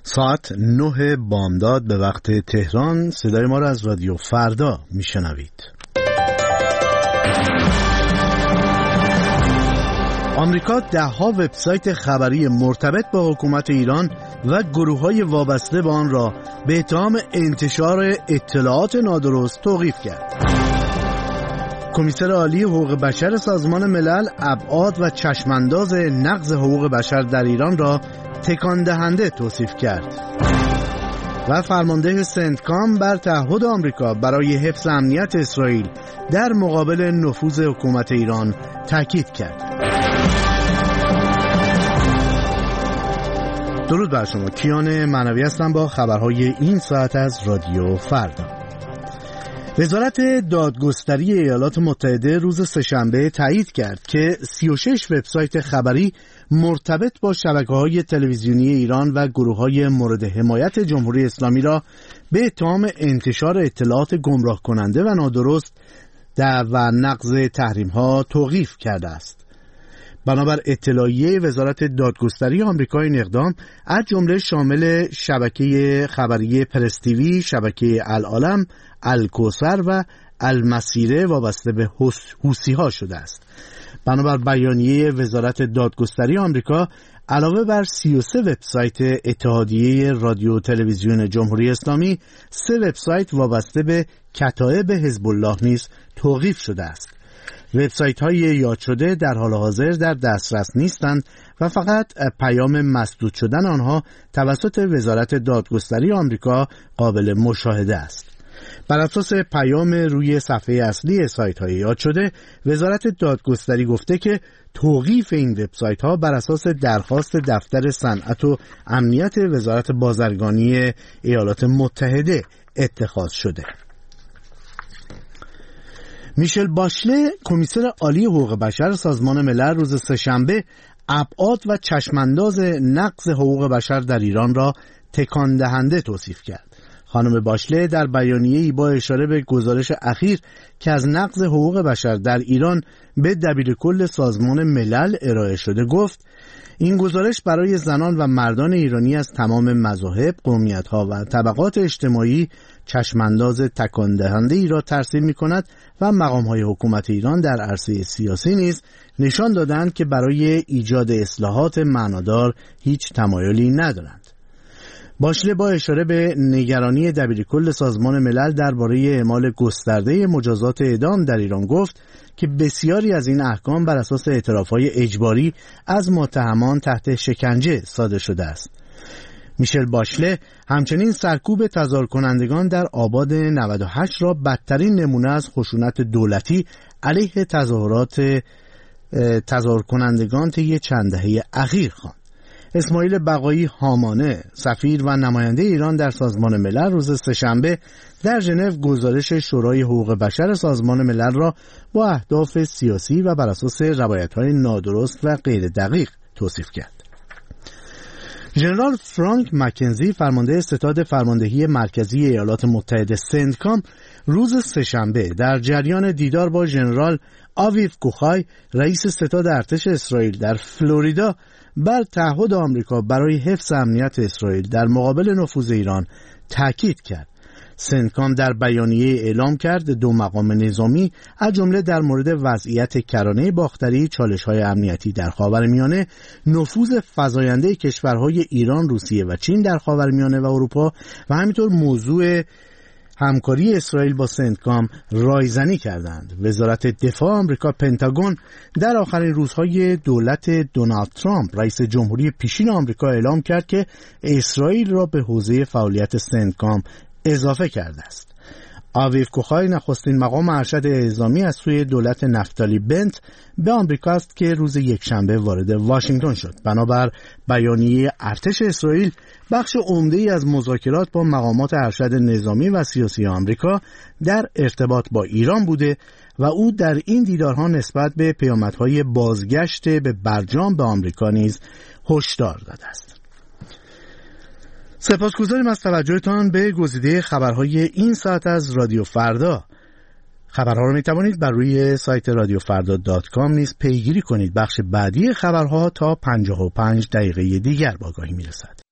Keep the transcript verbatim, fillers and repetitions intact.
ساعت نه بامداد به وقت تهران. صدای ما را از رادیو فردا میشنوید. آمریکا ده‌ها وبسایت خبری مرتبط با حکومت ایران و گروه‌های وابسته به آن را به اتهام انتشار اطلاعات نادرست توقیف کرد. کمیسر عالی حقوق بشر سازمان ملل ابعاد و چشمانداز نقض حقوق بشر در ایران را تکان دهنده توصیف کرد و فرمانده سنتکام بر تعهد آمریکا برای حفظ امنیت اسرائیل در مقابل نفوذ حکومت ایران تاکید کرد. درود بر شما، کیان معنوی هستم با خبرهای این ساعت از رادیو فردا. وزارت دادگستری ایالات متحده روز سه‌شنبه تایید کرد که سی و شش وبسایت خبری مرتبط با شبکه‌های تلویزیونی ایران و گروه‌های مورد حمایت جمهوری اسلامی را به اتهام انتشار اطلاعات گمراه کننده و نادرست و نقض تحریم‌ها توقیف کرده است. بنابر اطلاعیه وزارت دادگستری آمریکا این اقدام از جمله شامل شبکه خبری پرس تیوی، شبکه العالم، الکوثر و المسیره وابسته به حوثی‌ها شده است. بنابر بیانیه وزارت دادگستری آمریکا علاوه بر سی و سه وبسایت اتحادیه رادیو تلویزیون جمهوری اسلامی، سه وبسایت وابسته به کتایب حزب الله نیز توقیف شده است. وبسایت‌های یاد شده در حال حاضر در دسترس نیستند و فقط پیام مسدود شدن آنها توسط وزارت دادگستری آمریکا قابل مشاهده است. بر اساس پیام روی صفحه اصلی سایت‌های یاد شده، وزارت دادگستری گفته که توقیف این وبسایت‌ها بر اساس درخواست دفتر صنعت و امنیت وزارت بازرگانی ایالات متحده اتخاذ شده. میشل باشله، کمیسر عالی حقوق بشر سازمان ملل روز سه‌شنبه ابعاد و چشمانداز نقض حقوق بشر در ایران را تکان دهنده توصیف کرد. خانم باشله در بیانیه‌ای با اشاره به گزارش اخیر که از نقض حقوق بشر در ایران به دبیرکل سازمان ملل ارائه شده گفت: این گزارش برای زنان و مردان ایرانی از تمام مذاهب، قومیت‌ها و طبقات اجتماعی چشمانداز تکان دهنده ای را ترسیم می‌کند و مقام‌های حکومت ایران در عرصه سیاسی نیز نشان دادند که برای ایجاد اصلاحات معنادار هیچ تمایلی ندارند. باشله با اشاره به نگرانی دبیرکل سازمان ملل درباره اعمال گسترده مجازات اعدام در ایران گفت که بسیاری از این احکام بر اساس اعتراف‌های اجباری از متهمان تحت شکنجه صادر شده است. میشل باشله همچنین سرکوب تظاهر کنندگان در آباد نود و هشت را بدترین نمونه از خشونت دولتی علیه تظاهرات تظاهر کنندگان طی چند دهه اخیر خواند. اسماعیل بقایی هامانه، سفیر و نماینده ایران در سازمان ملل روز سه‌شنبه در ژنو گزارش شورای حقوق بشر سازمان ملل را با اهداف سیاسی و بر اساس روایت‌های نادرست و غیر دقیق توصیف کرد. ژنرال فرانک مکنزی، فرمانده ستاد فرماندهی مرکزی ایالات متحده سنتکام، روز سه‌شنبه در جریان دیدار با ژنرال آویو کوخای، رئیس ستاد ارتش اسرائیل در فلوریدا، بر تعهد آمریکا برای حفظ امنیت اسرائیل در مقابل نفوذ ایران تاکید کرد. سنتکام در بیانیه اعلام کرد دو مقام نظامی از جمله در مورد وضعیت کرانه باختری، چالش‌های امنیتی در خاورمیانه، نفوذ فزاینده کشورهای ایران، روسیه و چین در خاورمیانه و اروپا و همینطور موضوع همکاری اسرائیل با سنتکام رایزنی کردند. وزارت دفاع آمریکا پنتاگون در آخرین روزهای دولت دونالد ترامپ رئیس جمهوری پیشین آمریکا اعلام کرد که اسرائیل را به حوزه فعالیت سنتکام اضافه کرده است. آویو کوخای، نخستین مقام ارشد اعزامی از سوی دولت نفتالی بنت به آمریکا است که روز یکشنبه وارد واشنگتن شد. بنابر بیانیه ارتش اسرائیل، بخش عمده‌ای از مذاکرات با مقامات ارشد نظامی و سیاسی آمریکا در ارتباط با ایران بوده و او در این دیدارها نسبت به پیامدهای بازگشت به برجام به آمریکا نیز هشدار داده است. سپاسگزاریم از توجهتان به گزیده خبرهای این ساعت از رادیو فردا. خبرها رو می توانید بر روی سایت رادیو فردا دات کام نیز پیگیری کنید. بخش بعدی خبرها تا پنجاه و پنج دقیقه دیگر با آگاهی می رسد.